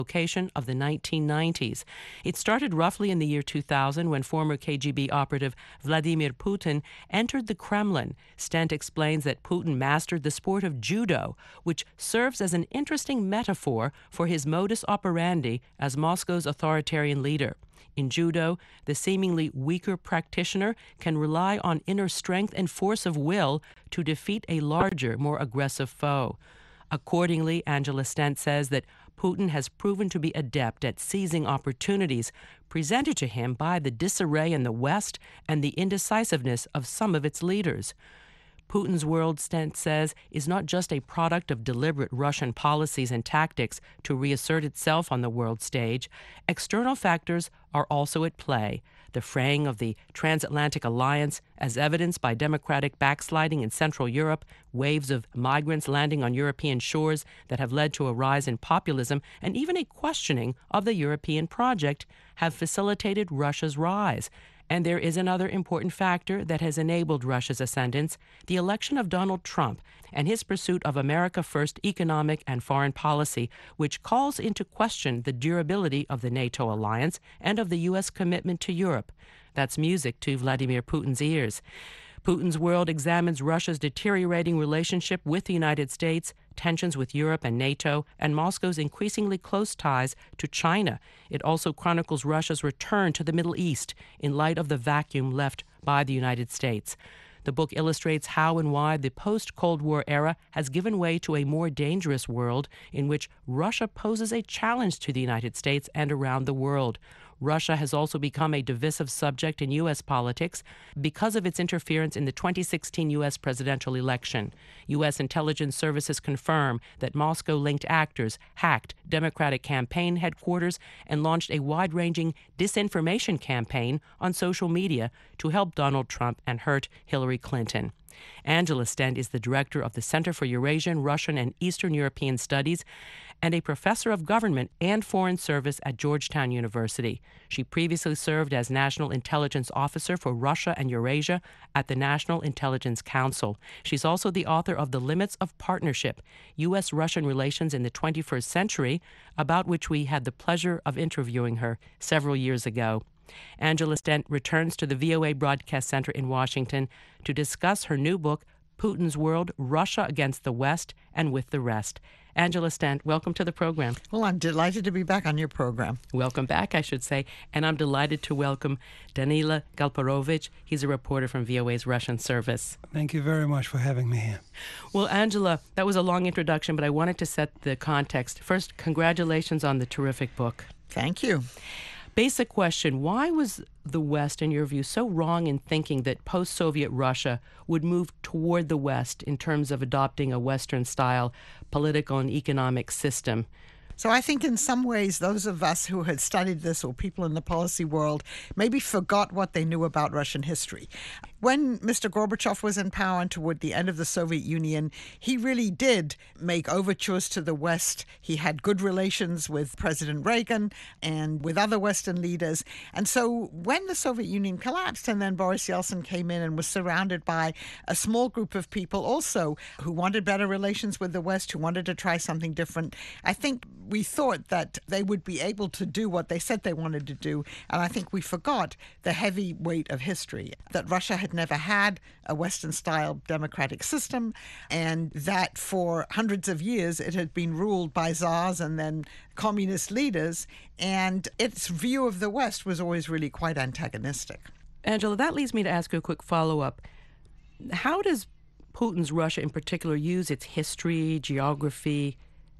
location of the 1990s. It started roughly in the year 2000 when former KGB operative Vladimir Putin entered the Kremlin. Stent explains that Putin mastered the sport of judo, which serves as an interesting metaphor for his modus operandi as Moscow's authoritarian leader. In judo, the seemingly weaker practitioner can rely on inner strength and force of will to defeat a larger, more aggressive foe. Accordingly, Angela Stent says that Putin has proven to be adept at seizing opportunities presented to him by the disarray in the West and the indecisiveness of some of its leaders. Putin's world, Stent says, is not just a product of deliberate Russian policies and tactics to reassert itself on the world stage. External factors are also at play. The fraying of the transatlantic alliance, as evidenced by democratic backsliding in Central Europe, waves of migrants landing on European shores that have led to a rise in populism, and even a questioning of the European project, have facilitated Russia's rise. And there is another important factor that has enabled Russia's ascendance: the election of Donald Trump and his pursuit of America First economic and foreign policy, which calls into question the durability of the NATO alliance and of the U.S. commitment to Europe. That's music to Vladimir Putin's ears. Putin's world examines Russia's deteriorating relationship with the United States, tensions with Europe and NATO, and Moscow's increasingly close ties to China. It also chronicles Russia's return to the Middle East in light of the vacuum left by the United States. The book illustrates how and why the post-Cold War era has given way to a more dangerous world in which Russia poses a challenge to the United States and around the world. Russia has also become a divisive subject in U.S. politics because of its interference in the 2016 U.S. presidential election. U.S. intelligence services confirm that Moscow-linked actors hacked Democratic campaign headquarters and launched a wide-ranging disinformation campaign on social media to help Donald Trump and hurt Hillary Clinton. Angela Stent is the director of the Center for Eurasian, Russian, and Eastern European Studies and a professor of government and foreign service at Georgetown University. She previously served as National Intelligence Officer for Russia and Eurasia at the National Intelligence Council. She's also the author of The Limits of Partnership, U.S.-Russian Relations in the 21st Century, about which we had the pleasure of interviewing her several years ago. Angela Stent returns to the VOA Broadcast Center in Washington to discuss her new book, Putin's World, Russia Against the West and With the Rest. Angela Stent, welcome to the program. Well, I'm delighted to be back on your program. Welcome back, I should say. And I'm delighted to welcome Danila Galparovich. He's a reporter from VOA's Russian service. Thank you very much for having me here. Well, Angela, that was a long introduction, but I wanted to set the context. First, congratulations on the terrific book. Thank you. Basic question: why was the West, in your view, so wrong in thinking that post-Soviet Russia would move toward the West in terms of adopting a Western-style political and economic system? So I think in some ways those of us who had studied this, or people in the policy world, maybe forgot what they knew about Russian history. When Mr. Gorbachev was in power and toward the end of the Soviet Union, he really did make overtures to the West. He had good relations with President Reagan and with other Western leaders. And so when the Soviet Union collapsed and then Boris Yeltsin came in and was surrounded by a small group of people also who wanted better relations with the West, who wanted to try something different, I think we thought that they would be able to do what they said they wanted to do. And I think we forgot the heavy weight of history, that Russia had never had a Western-style democratic system, and that for hundreds of years it had been ruled by czars and then communist leaders, and its view of the West was always really quite antagonistic. Angela, that leads me to ask you a quick follow-up. How does Putin's Russia in particular use its history, geography,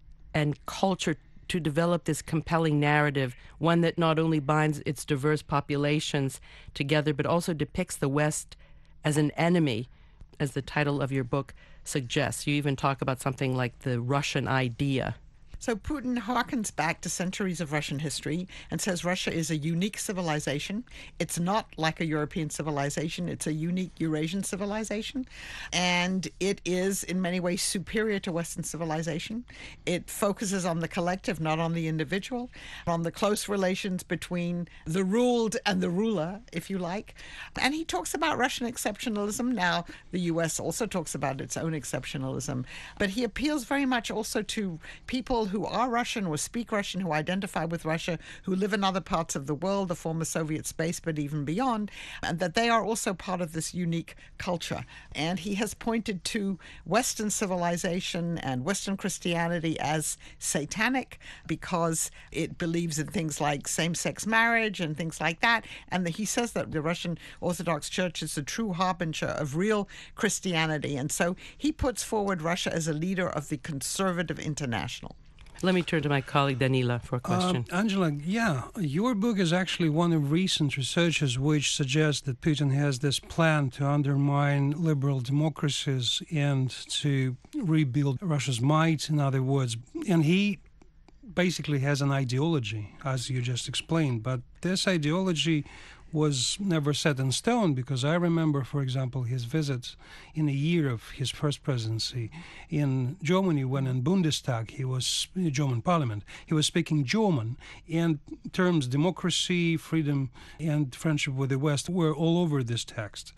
and culture to develop this compelling narrative, one that not only binds its diverse populations together, but also depicts the West as an enemy, as the title of your book suggests? You even talk about something like the Russian idea. So Putin harkens back to centuries of Russian history and says Russia is a unique civilization. It's not like a European civilization. It's a unique Eurasian civilization. And it is in many ways superior to Western civilization. It focuses on the collective, not on the individual, on the close relations between the ruled and the ruler, if you like. And he talks about Russian exceptionalism. Now, the U.S. also talks about its own exceptionalism. But he appeals very much also to people who are Russian or speak Russian, who identify with Russia, who live in other parts of the world, the former Soviet space, but even beyond, and that they are also part of this unique culture. And he has pointed to Western civilization and Western Christianity as satanic because it believes in things like same-sex marriage and things like that. And he says that the Russian Orthodox Church is the true harbinger of real Christianity. And so he puts forward Russia as a leader of the conservative international. Let me turn to my colleague Danila for a question. Angela, your book is actually one of recent researches which suggests that Putin has this plan to undermine liberal democracies and to rebuild Russia's might, in other words. And he basically has an ideology, as you just explained, but this ideology was never set in stone, because I remember, for example, his visits in a year of his first presidency in Germany, when in Bundestag, German parliament, he was speaking German, and terms democracy, freedom, and friendship with the West were all over this text.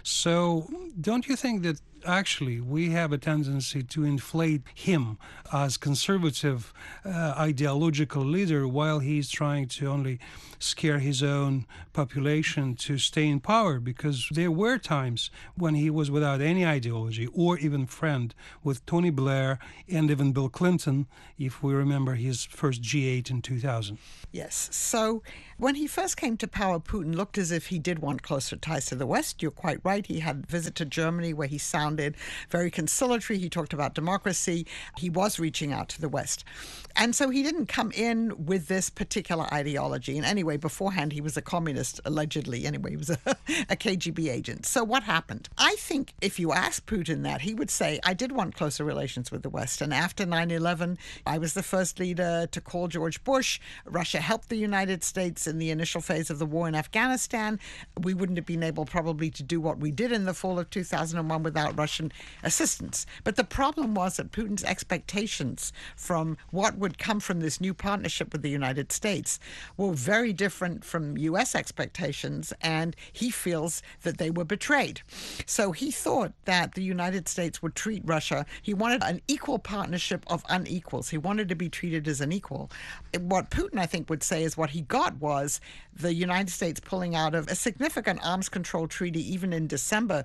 So don't you think that actually we have a tendency to inflate him as conservative ideological leader while he's trying to only scare his own population to stay in power? Because there were times when he was without any ideology or even friend with Tony Blair and even Bill Clinton, if we remember his first G8 in 2000. Yes. So when he first came to power, Putin looked as if he did want closer ties to the West. You're quite right. He had a visit to Germany where he sounded very conciliatory. He talked about democracy. He was reaching out to the West. And so he didn't come in with this particular ideology. And anyway, beforehand, he was a communist, allegedly. Anyway, he was a KGB agent. So what happened? I think if you ask Putin that, he would say, I did want closer relations with the West. And after 9/11, I was the first leader to call George Bush. Russia helped the United States in the initial phase of the war in Afghanistan. We wouldn't have been able probably to do what we did in the fall of 2001 without Russian assistance. But the problem was that Putin's expectations from what would come from this new partnership with the United States were very different from U.S. expectations, and he feels that they were betrayed. So he thought that the United States would treat Russia. He wanted an equal partnership of unequals. He wanted to be treated as an equal. What Putin, I think, would say is what he got was the United States pulling out of a significant arms control treaty even in December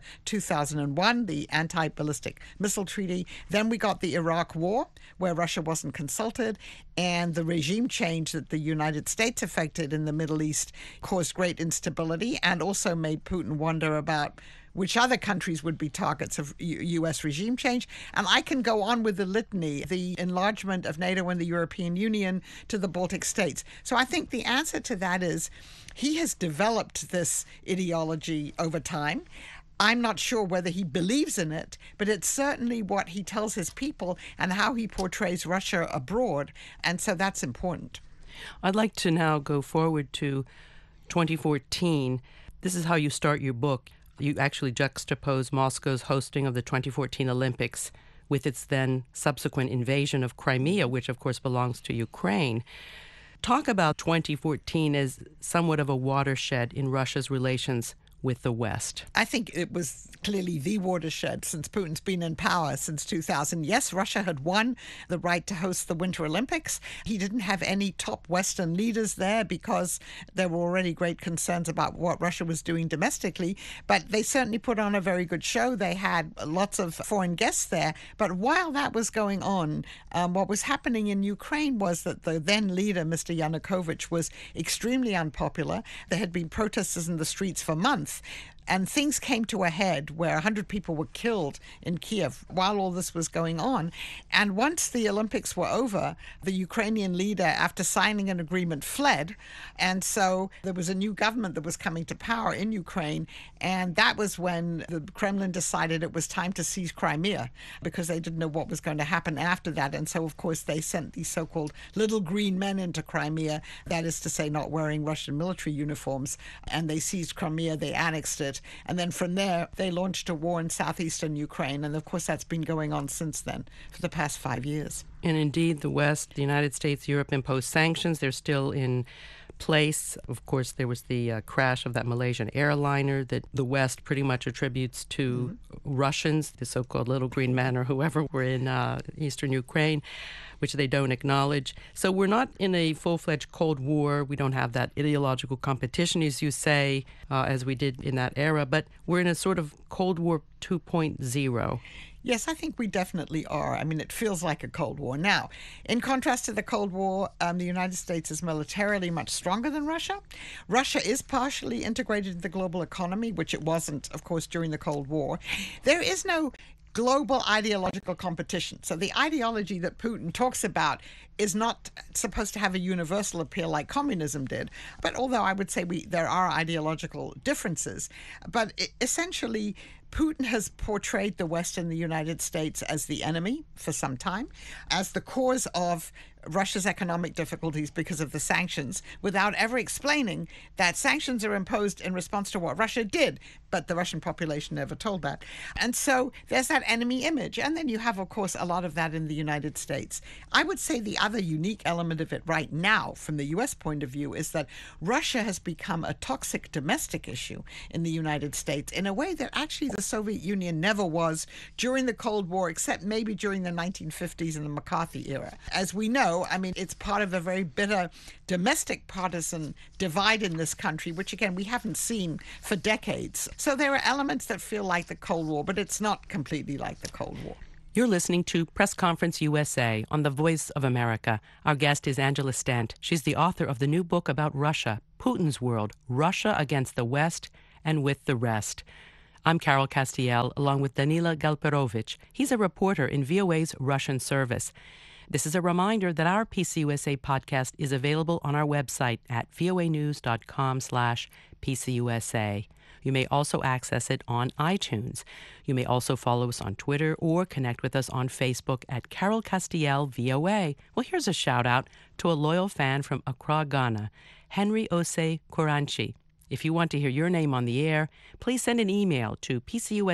2001, the anti-ballistic missile treaty. Then we got the Iraq War, where Russia wasn't consulted, and the regime change that the United States effected in the Middle East caused great instability and also made Putin wonder about which other countries would be targets of U.S. regime change. And I can go on with the litany, the enlargement of NATO and the European Union to the Baltic states. So I think the answer to that is he has developed this ideology over time. I'm not sure whether he believes in it, but it's certainly what he tells his people and how he portrays Russia abroad. And so that's important. I'd like to now go forward to 2014. This is how you start your book. You actually juxtapose Moscow's hosting of the 2014 Olympics with its then subsequent invasion of Crimea, which of course belongs to Ukraine. Talk about 2014 as somewhat of a watershed in Russia's relations with the West. I think it was clearly the watershed since Putin's been in power since 2000. Yes, Russia had won the right to host the Winter Olympics. He didn't have any top Western leaders there because there were already great concerns about what Russia was doing domestically, but they certainly put on a very good show. They had lots of foreign guests there. But while that was going on, what was happening in Ukraine was that the then leader, Mr. Yanukovych, was extremely unpopular. There had been protesters in the streets for months. And things came to a head where 100 people were killed in Kiev while all this was going on. And once the Olympics were over, the Ukrainian leader, after signing an agreement, fled. And so there was a new government that was coming to power in Ukraine. And that was when the Kremlin decided it was time to seize Crimea because they didn't know what was going to happen after that. And so, of course, they sent these so-called little green men into Crimea, that is to say, not wearing Russian military uniforms. And they seized Crimea, they annexed it. And then from there, they launched a war in southeastern Ukraine. And of course, that's been going on since then for the past 5 years. And indeed, the West, the United States, Europe imposed sanctions. They're still in place. Of course, there was the crash of that Malaysian airliner that the West pretty much attributes to Russians, the so-called Little Green Men or whoever were in eastern Ukraine, which they don't acknowledge. So we're not in a full-fledged Cold War. We don't have that ideological competition, as you say, as we did in that era, but we're in a sort of Cold War 2.0. Yes, I think we definitely are. I mean, it feels like a Cold War. Now, in contrast to the Cold War, the United States is militarily much stronger than Russia. Russia is partially integrated in the global economy, which it wasn't, of course, during the Cold War. There is no global ideological competition. So the ideology that Putin talks about is not supposed to have a universal appeal like communism did. But although I would say there are ideological differences, but essentially Putin has portrayed the West and the United States as the enemy for some time, as the cause of Russia's economic difficulties because of the sanctions, without ever explaining that sanctions are imposed in response to what Russia did, but the Russian population never told that. And so there's that enemy image. And then you have, of course, a lot of that in the United States. I would say the other unique element of it right now, from the U.S. point of view, is that Russia has become a toxic domestic issue in the United States in a way that actually the Soviet Union never was during the Cold War, except maybe during the 1950s and the McCarthy era. As we know, I mean, it's part of a very bitter domestic partisan divide in this country, which, again, we haven't seen for decades. So there are elements that feel like the Cold War, but it's not completely like the Cold War. You're listening to Press Conference USA on the Voice of America. Our guest is Angela Stent. She's the author of the new book about Russia, Putin's World, Russia Against the West and With the Rest. I'm Carol Castiel, along with Danila Galperovich. He's a reporter in VOA's Russian service. This is a reminder that our PCUSA podcast is available on our website at voanews.com/PCUSA. You may also access it on iTunes. You may also follow us on Twitter or connect with us on Facebook at Carol Castiel VOA. Well, here's a shout out to a loyal fan from Accra, Ghana, Henry Ose Koranchi. If you want to hear your name on the air, please send an email to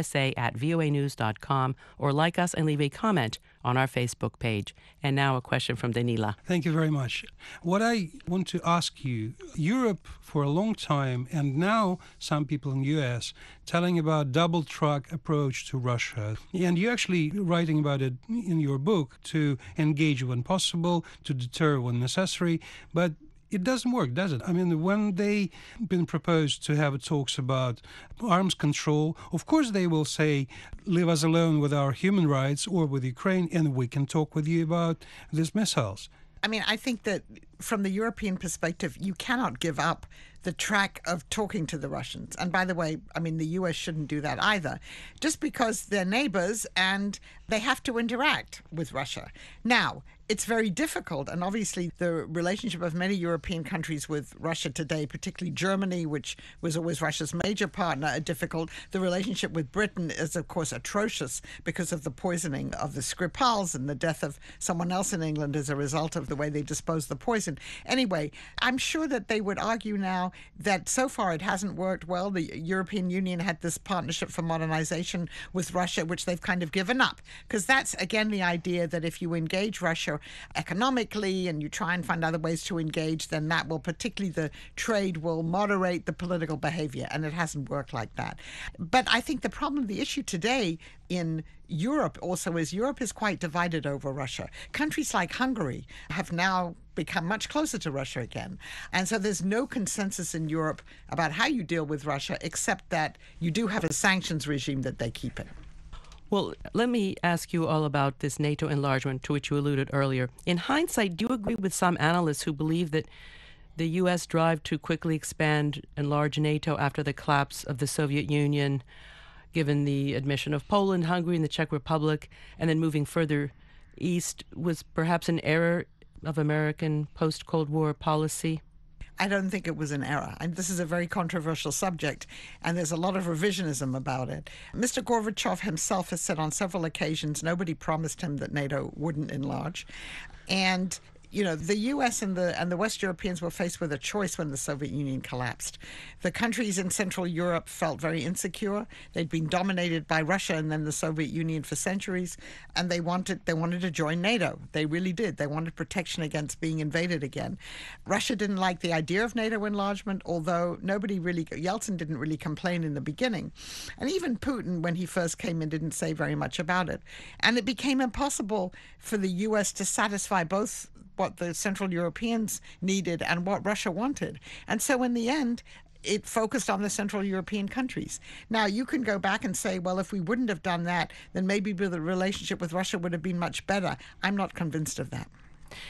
pcusa@voanews.com or like us and leave a comment on our Facebook page. And now a question from Danila. Thank you very much. What I want to ask you, Europe for a long time, and now some people in the U.S., telling about double track approach to Russia. And you're actually writing about it in your book, to engage when possible, to deter when necessary. But it doesn't work, does it? I mean, when they've been proposed to have talks about arms control, of course they will say, leave us alone with our human rights or with Ukraine, and we can talk with you about these missiles. I mean, I think that from the European perspective, you cannot give up the track of talking to the Russians. And by the way, I mean, the U.S. shouldn't do that either, just because they're neighbors and they have to interact with Russia. Now, it's very difficult, and obviously the relationship of many European countries with Russia today, particularly Germany, which was always Russia's major partner, are difficult. The relationship with Britain is, of course, atrocious because of the poisoning of the Skripals and the death of someone else in England as a result of the way they disposed the poison. Anyway, I'm sure that they would argue now that so far it hasn't worked well. The European Union had this partnership for modernization with Russia, which they've kind of given up, because that's, again, the idea that if you engage Russia economically and you try and find other ways to engage, then that will, particularly the trade, will moderate the political behavior, and it hasn't worked like that. But I think the problem, the issue today in Europe also is Europe is quite divided over Russia. Countries like Hungary have now become much closer to Russia again. And so there's no consensus in Europe about how you deal with Russia, except that you do have a sanctions regime that they keep in. Well, let me ask you all about this NATO enlargement to which you alluded earlier. In hindsight, do you agree with some analysts who believe that the U.S. drive to quickly expand, enlarge NATO after the collapse of the Soviet Union, given the admission of Poland, Hungary, and the Czech Republic, and then moving further east, was perhaps an error of American post-Cold War policy? I don't think it was an error. And this is a very controversial subject, and there's a lot of revisionism about it. Mr. Gorbachev himself has said on several occasions nobody promised him that NATO wouldn't enlarge. And You know, the U.S. and the West Europeans were faced with a choice when the Soviet Union collapsed. The countries in Central Europe felt very insecure. They'd been dominated by Russia and then the Soviet Union for centuries, and they wanted to join NATO. They really did. They wanted protection against being invaded again. Russia didn't like the idea of NATO enlargement, although Yeltsin didn't really complain in the beginning. And even Putin, when he first came in, didn't say very much about it. And it became impossible for the U.S. to satisfy both what the Central Europeans needed and what Russia wanted. And so in the end, it focused on the Central European countries. Now, you can go back and say, well, if we wouldn't have done that, then maybe the relationship with Russia would have been much better. I'm not convinced of that.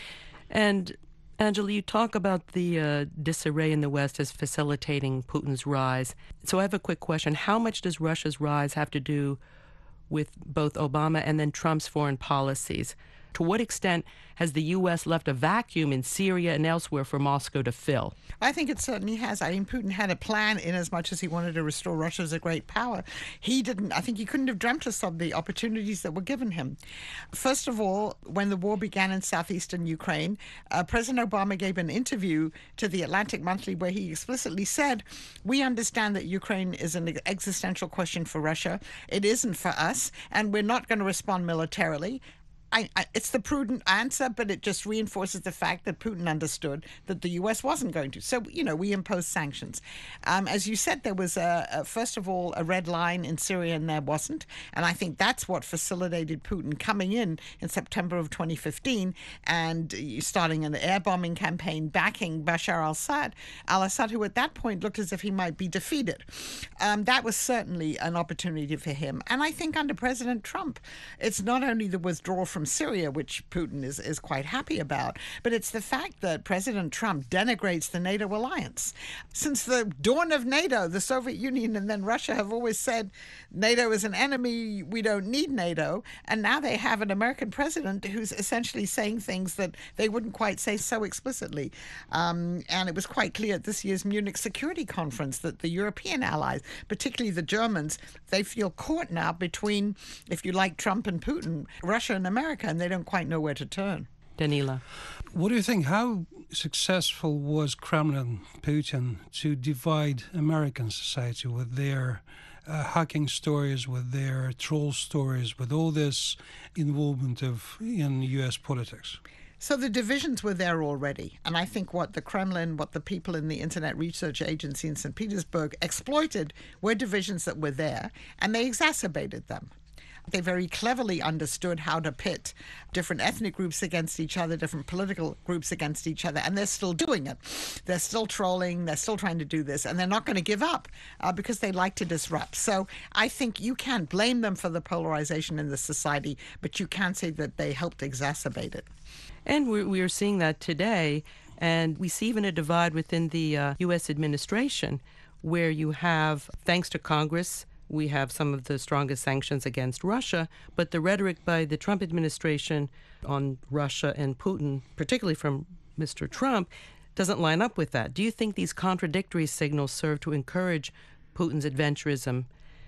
And Angela, you talk about the disarray in the West as facilitating Putin's rise. So I have a quick question. How much does Russia's rise have to do with both Obama and then Trump's foreign policies? To what extent has the U.S. left a vacuum in Syria and elsewhere for Moscow to fill? I think it certainly has. I mean, Putin had a plan in as much as he wanted to restore Russia as a great power. I think he couldn't have dreamt of some of the opportunities that were given him. First of all, when the war began in southeastern Ukraine, President Obama gave an interview to the Atlantic Monthly where he explicitly said, we understand that Ukraine is an existential question for Russia. It isn't for us, and we're not going to respond militarily. It's the prudent answer, but it just reinforces the fact that Putin understood that the U.S. wasn't going to. So, we imposed sanctions. As you said, there was, first of all, a red line in Syria, and there wasn't. And I think that's what facilitated Putin coming in September of 2015 and starting an air bombing campaign backing Bashar al-Assad, who at that point looked as if he might be defeated. That was certainly an opportunity for him. And I think under President Trump, it's not only the withdrawal from Syria, which Putin is quite happy about, but it's the fact that President Trump denigrates the NATO alliance. Since the dawn of NATO, the Soviet Union and then Russia have always said NATO is an enemy, we don't need NATO, and now they have an American president who's essentially saying things that they wouldn't quite say so explicitly. And it was quite clear at this year's Munich Security Conference that the European allies, particularly the Germans, they feel caught now between, if you like, Trump and Putin, Russia and America, and they don't quite know where to turn. Danila. What do you think? How successful was Kremlin, Putin, to divide American society with their hacking stories, with their troll stories, with all this involvement in U.S. politics? So the divisions were there already. And I think what the Kremlin, what the people in the Internet Research Agency in St. Petersburg exploited were divisions that were there, and they exacerbated them. They very cleverly understood how to pit different ethnic groups against each other, different political groups against each other, and they're still doing it. They're still trolling, they're still trying to do this, and they're not going to give up because they like to disrupt. So I think you can't blame them for the polarization in the society, but you can say that they helped exacerbate it. And we are seeing that today, and we see even a divide within the U.S. administration where you have, thanks to Congress, we have some of the strongest sanctions against Russia, but the rhetoric by the Trump administration on Russia and Putin, particularly from Mr. Trump, doesn't line up with that. Do you think these contradictory signals serve to encourage Putin's adventurism?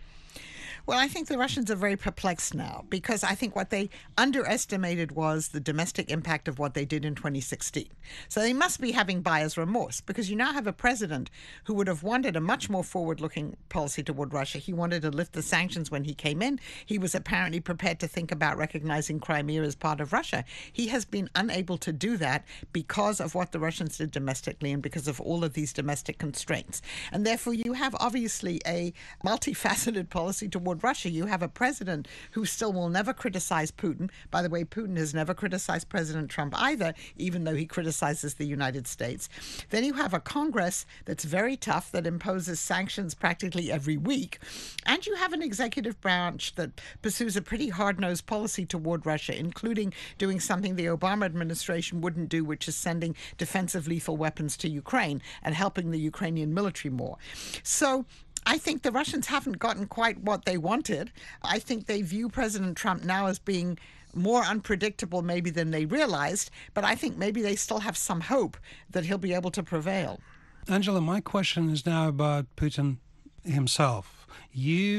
Well, I think the Russians are very perplexed now because I think what they underestimated was the domestic impact of what they did in 2016. So they must be having buyer's remorse because you now have a president who would have wanted a much more forward-looking policy toward Russia. He wanted to lift the sanctions when he came in. He was apparently prepared to think about recognizing Crimea as part of Russia. He has been unable to do that because of what the Russians did domestically and because of all of these domestic constraints. And therefore, you have obviously a multifaceted policy toward Russia. You have a president who still will never criticize Putin. By the way, Putin has never criticized President Trump either, even though he criticizes the United States. Then you have a Congress that's very tough, that imposes sanctions practically every week. And you have an executive branch that pursues a pretty hard-nosed policy toward Russia, including doing something the Obama administration wouldn't do, which is sending defensive lethal weapons to Ukraine and helping the Ukrainian military more. So I think the Russians haven't gotten quite what they wanted. I think they view President Trump now as being more unpredictable maybe than they realized, but I think maybe they still have some hope that he'll be able to prevail. Angela, my question is now about Putin himself. You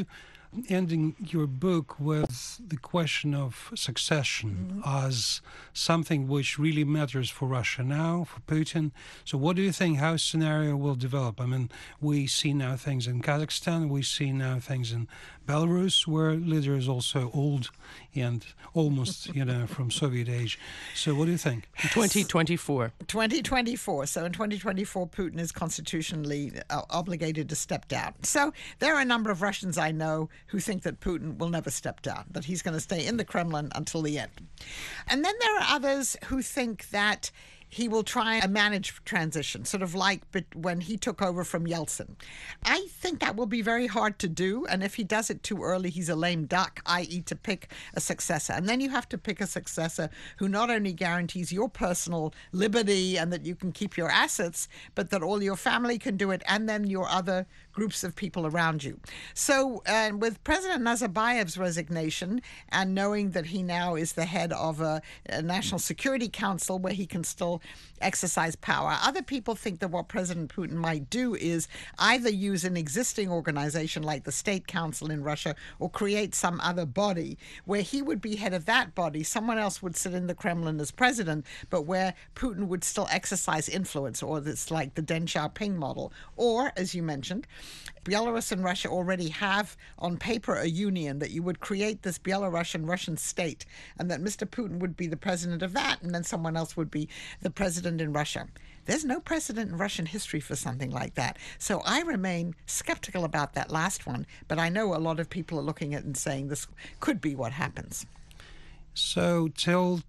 ending your book with the question of succession as something which really matters for Russia now, for Putin. So what do you think, how scenario will develop? I mean, we see now things in Kazakhstan, we see now things in Belarus, where leader is also old and almost, from Soviet age. So what do you think? 2024. 2024. So in 2024, Putin is constitutionally obligated to step down. So there are a number of Russians I know who think that Putin will never step down, that he's going to stay in the Kremlin until the end. And then there are others who think that he will try and manage transition, sort of like when he took over from Yeltsin. I think that will be very hard to do, and if he does it too early, he's a lame duck, i.e. to pick a successor. And then you have to pick a successor who not only guarantees your personal liberty and that you can keep your assets, but that all your family can do it, and then your other groups of people around you. So with President Nazarbayev's resignation and knowing that he now is the head of a National Security Council where he can still exercise power, other people think that what President Putin might do is either use an existing organization like the State Council in Russia or create some other body where he would be head of that body, someone else would sit in the Kremlin as president, but where Putin would still exercise influence, or it's like the Deng Xiaoping model. Or, as you mentioned, Belarus and Russia already have on paper a union that you would create this Belarusian Russian state and that Mr. Putin would be the president of that and then someone else would be the president in Russia. There's no precedent in Russian history for something like that. So I remain skeptical about that last one, but I know a lot of people are looking at it and saying this could be what happens. So till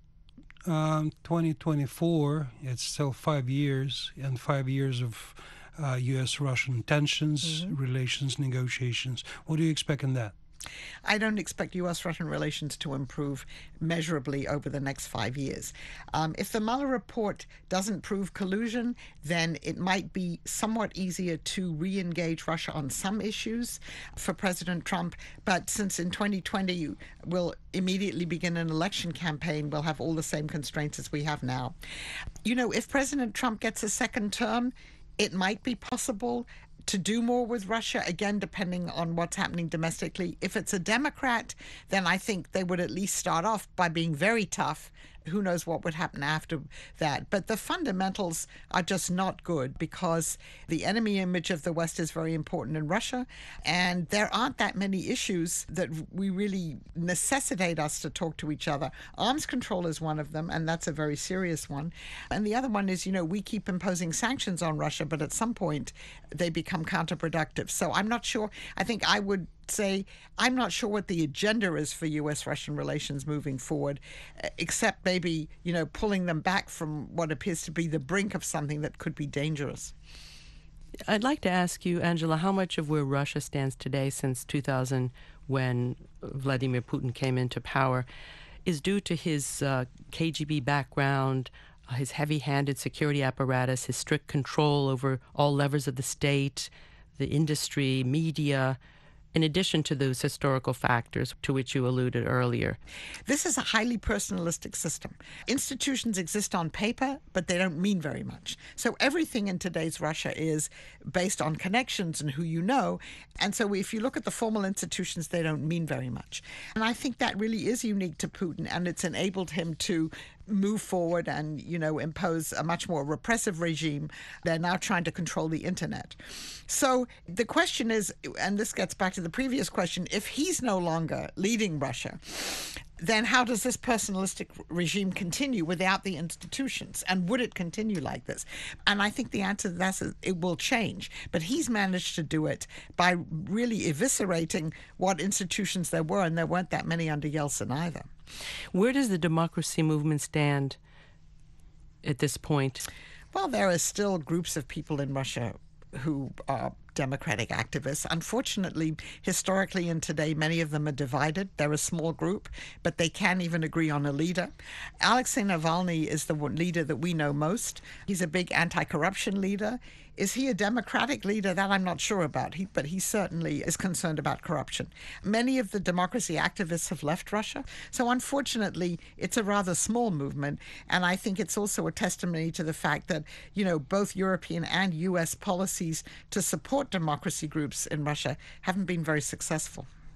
2024, it's still 5 years, and 5 years of U.S.-Russian tensions, relations, negotiations. What do you expect in that? I don't expect U.S.-Russian relations to improve measurably over the next 5 years. If the Mueller report doesn't prove collusion, then it might be somewhat easier to re-engage Russia on some issues for President Trump. But since in 2020 we'll immediately begin an election campaign, we'll have all the same constraints as we have now. If President Trump gets a second term, it might be possible to do more with Russia, again, depending on what's happening domestically. If it's a Democrat, then I think they would at least start off by being very tough. Who knows what would happen after that? But the fundamentals are just not good because the enemy image of the West is very important in Russia, and there aren't that many issues that we really necessitate us to talk to each other. Arms control is one of them, and that's a very serious one. And the other one is, we keep imposing sanctions on Russia, but at some point they become counterproductive. So I'm not sure. I think I would say I'm not sure what the agenda is for U.S.-Russian relations moving forward, except maybe, pulling them back from what appears to be the brink of something that could be dangerous. I'd like to ask you, Angela, how much of where Russia stands today since 2000, when Vladimir Putin came into power, is due to his KGB background, his heavy-handed security apparatus, his strict control over all levers of the state, the industry, media, in addition to those historical factors to which you alluded earlier? This is a highly personalistic system. Institutions exist on paper, but they don't mean very much. So everything in today's Russia is based on connections and who you know. And so if you look at the formal institutions, they don't mean very much. And I think that really is unique to Putin, and it's enabled him to move forward and, impose a much more repressive regime. They're now trying to control the internet. So the question is, and this gets back to the previous question, if he's no longer leading Russia, then how does this personalistic regime continue without the institutions? And would it continue like this? And I think the answer to that is it will change. But he's managed to do it by really eviscerating what institutions there were, and there weren't that many under Yeltsin either. Where does the democracy movement stand at this point? Well, there are still groups of people in Russia who are democratic activists. Unfortunately, historically and today, many of them are divided. They're a small group, but they can't even agree on a leader. Alexei Navalny is the leader that we know most. He's a big anti-corruption leader. Is he a democratic leader? That I'm not sure about, but he certainly is concerned about corruption. Many of the democracy activists have left Russia. So unfortunately, it's a rather small movement. And I think it's also a testimony to the fact that, both European and U.S. policies to support democracy groups in Russia haven't been very successful.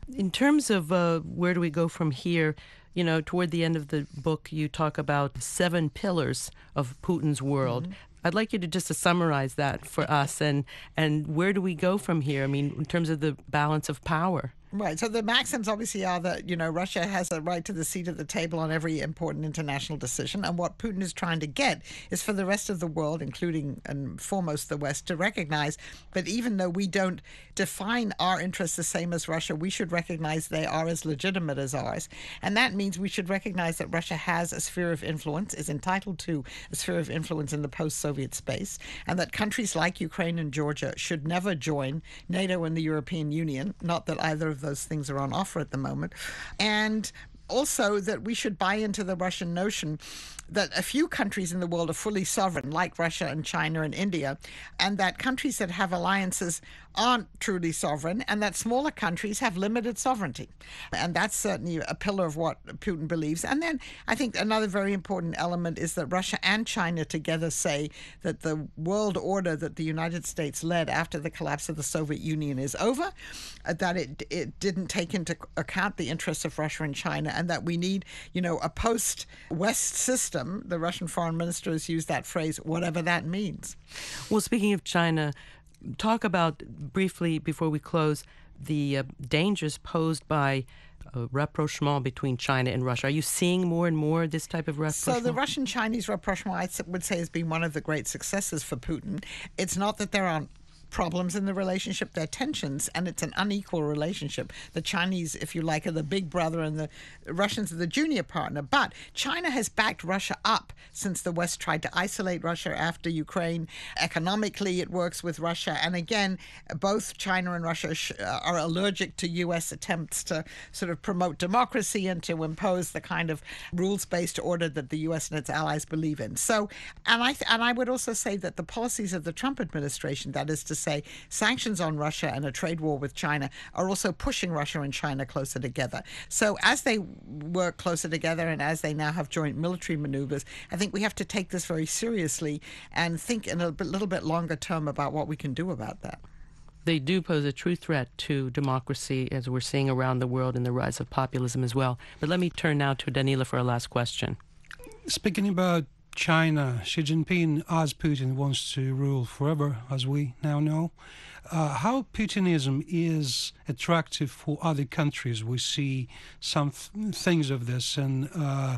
In terms of where do we go from here, toward the end of the book, you talk about 7 pillars of Putin's world. I'd like you to just to summarize that for us, and where do we go from here? I mean, in terms of the balance of power. Right. So the maxims obviously are that, Russia has a right to the seat at the table on every important international decision. And what Putin is trying to get is for the rest of the world, including and foremost the West, to recognize that even though we don't define our interests the same as Russia, we should recognize they are as legitimate as ours. And that means we should recognize that Russia has a sphere of influence, is entitled to a sphere of influence in the post-Soviet space, and that countries like Ukraine and Georgia should never join NATO and the European Union, not that either of those things are on offer at the moment, and also that we should buy into the Russian notion that a few countries in the world are fully sovereign, like Russia and China and India, and that countries that have alliances aren't truly sovereign, and that smaller countries have limited sovereignty. And that's certainly a pillar of what Putin believes. And then I think another very important element is that Russia and China together say that the world order that the United States led after the collapse of the Soviet Union is over, that it didn't take into account the interests of Russia and China, and that we need, a post-West system. The Russian foreign minister has used that phrase, whatever that means. Well, speaking of China, talk about briefly before we close the dangers posed by rapprochement between China and Russia. Are you seeing more and more this type of rapprochement? So the Russian-Chinese rapprochement, I would say, has been one of the great successes for Putin. It's not that there aren't problems in the relationship, there are tensions, and it's an unequal relationship. The Chinese, if you like, are the big brother and the Russians are the junior partner. But China has backed Russia up since the West tried to isolate Russia after Ukraine. Economically, it works with Russia. And again, both China and Russia are allergic to U.S. attempts to sort of promote democracy and to impose the kind of rules-based order that the U.S. and its allies believe in. So, and I would also say that the policies of the Trump administration, that is to say sanctions on Russia and a trade war with China, are also pushing Russia and China closer together. So as they work closer together and as they now have joint military maneuvers, I think we have to take this very seriously and think in a little bit longer term about what we can do about that. They do pose a true threat to democracy, as we're seeing around the world, and the rise of populism as well. But let me turn now to Danila for our last question. Speaking about China, Xi Jinping, as Putin, wants to rule forever, as we now know. How Putinism is attractive for other countries. We see some things of this in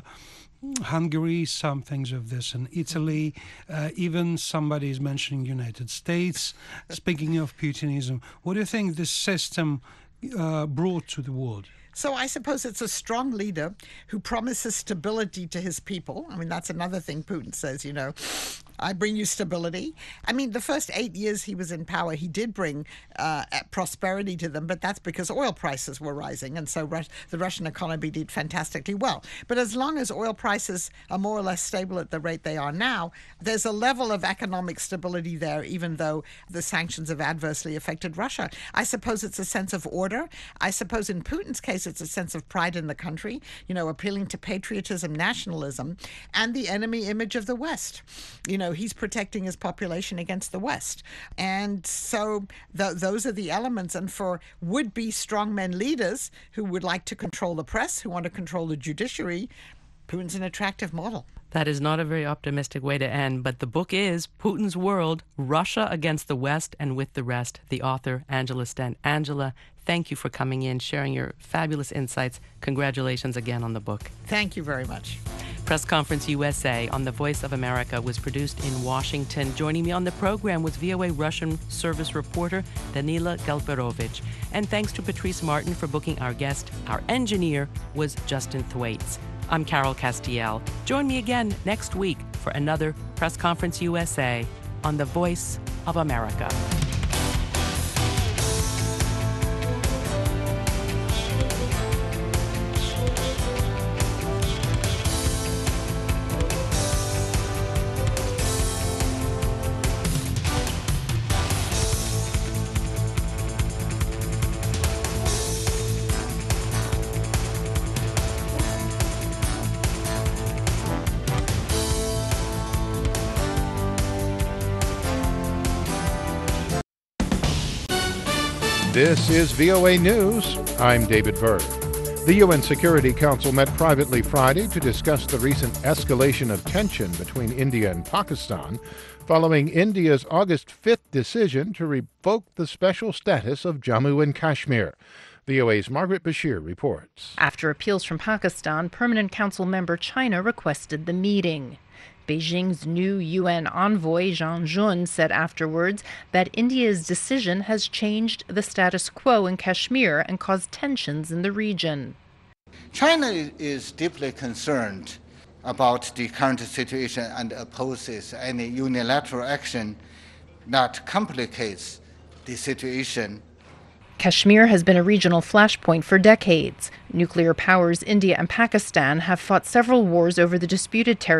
Hungary, some things of this in Italy. Even somebody is mentioning United States. Speaking of Putinism, what do you think this system brought to the world? So I suppose it's a strong leader who promises stability to his people. I mean, that's another thing Putin says, I bring you stability. I mean, the first 8 years he was in power, he did bring prosperity to them, but that's because oil prices were rising. And so the Russian economy did fantastically well. But as long as oil prices are more or less stable at the rate they are now, there's a level of economic stability there, even though the sanctions have adversely affected Russia. I suppose it's a sense of order. I suppose in Putin's case, it's a sense of pride in the country, appealing to patriotism, nationalism, and the enemy image of the West. He's protecting his population against the West. And so those are the elements. And for would-be strongmen leaders who would like to control the press, who want to control the judiciary, Putin's an attractive model. That is not a very optimistic way to end, but the book is Putin's World, Russia Against the West and With the Rest, the author, Angela Stent. Angela, thank you for coming in, sharing your fabulous insights. Congratulations again on the book. Thank you very much. Press Conference USA on the Voice of America was produced in Washington. Joining me on the program was VOA Russian service reporter Danila Galperovich. And thanks to Patrice Martin for booking our guest. Our engineer was Justin Thwaites. I'm Carol Castiel. Join me again next week for another Press Conference USA on the Voice of America. This is VOA News. I'm David Berg. The UN Security Council met privately Friday to discuss the recent escalation of tension between India and Pakistan following India's August 5th decision to revoke the special status of Jammu and Kashmir. VOA's Margaret Bashir reports. After appeals from Pakistan, Permanent Council member China requested the meeting. Beijing's new UN envoy, Zhang Jun, said afterwards that India's decision has changed the status quo in Kashmir and caused tensions in the region. China is deeply concerned about the current situation and opposes any unilateral action that complicates the situation. Kashmir has been a regional flashpoint for decades. Nuclear powers India and Pakistan have fought several wars over the disputed territory